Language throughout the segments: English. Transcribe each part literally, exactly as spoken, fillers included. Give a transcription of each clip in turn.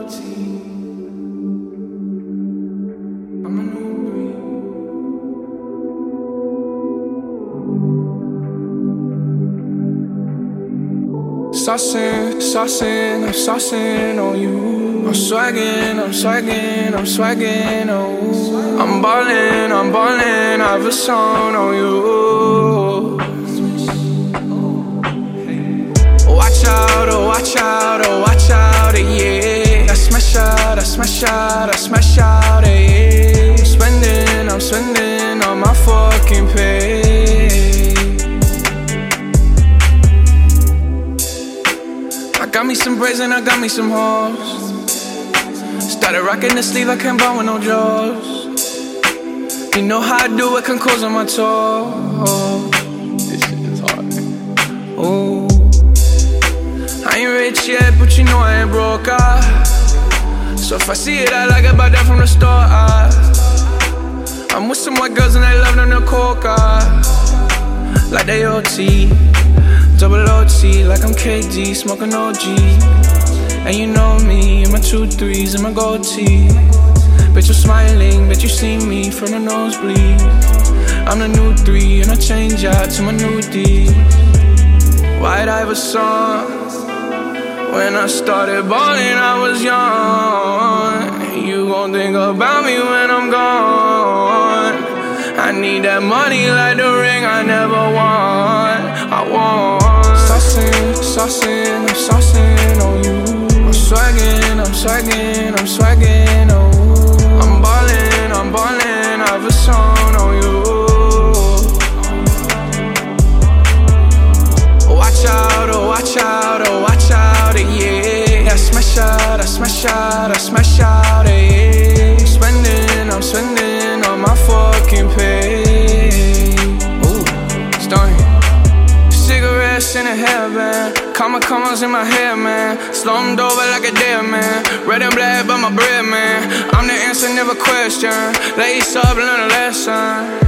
Saucin', saucin', I'm saucin' on you. I'm swaggin', I'm swaggin', I'm swaggin', oh. I'm ballin', I'm ballin', I have a song on you. Watch out, oh watch out, oh watch out, yeah. I smash out, I smash out, I smash out, yeah. I'm spendin', I'm spendin' on my fucking pay. I got me some braids and I got me some hoes. Started rocking the sleeve, I can't buy with no jaws. You know how I do it, can close on my toes. This shit is hard. Ooh. I ain't rich yet, but you know I ain't broke, ah. So if I see it, I like it, buy that from the store, ah. I'm with some white girls and they love them to coke, ah. Like they O T, double O T, like I'm K D, smoking O G. And you know me, in my two threes and my gold tee. Bitch, I'm smiling, bet you see me from the nosebleed. I'm the new three, and I change out to my new D. White Iverson. When I started ballin', I was young. You gon' think about me when I'm gone. I need that money like the ring I never won. I want saucin', saucin', I'm saucin' on you. I'm swaggin', I'm swaggin', I'm swaggin', oh. I'm ballin', I'm ballin', I have a song on you. Watch out, oh watch out, oh watch out, yeah. I smash out, I smash out, I smash out, yeah. I'm spendin', I'm spendin' on my fucking pay. Ooh, stunning. Cigarettes in a hairband, comma commas in my hair, man. Slumped over like a dead man. Red and black by my bread, man. I'm the answer, never question. Lace up, learn a lesson.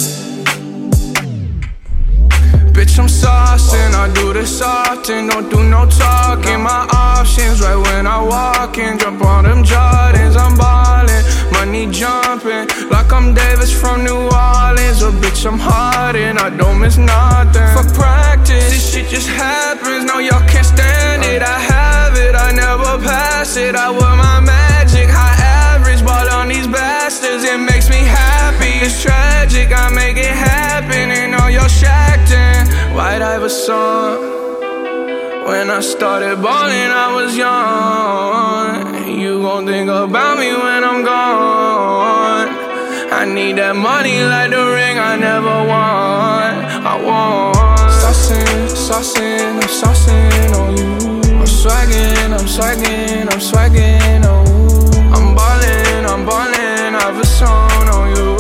Bitch, I'm saucin', I do this often. Don't do no talking, my options right when I walk in. Jump on them Jordans, I'm ballin'. Money jumping, like I'm Davis from New Orleans. Or bitch, I'm hardin', I don't miss nothing. Fuck practice, this shit just happens. No, y'all can't stand it, I have it, I never pass it. I wear my magic, high average, ball on these bastards. It makes me happy, it's tragic, I make it happen. And all y'all shacked in White Iverson. When I started ballin', I was young. You gon' think about me when I'm gone. I need that money like the ring I never won. I want saucin', saucin', I'm saucin' on you. I'm swaggin', I'm swaggin', I'm swaggin', oh. I'm ballin', I'm ballin', I have a song on you.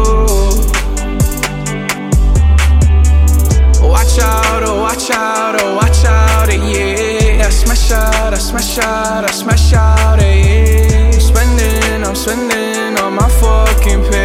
Watch out, oh watch out, oh watch out, yeah. I smash out, I smash out, I smash out, yeah. I'm spendin', I'm spendin' on my fucking pay.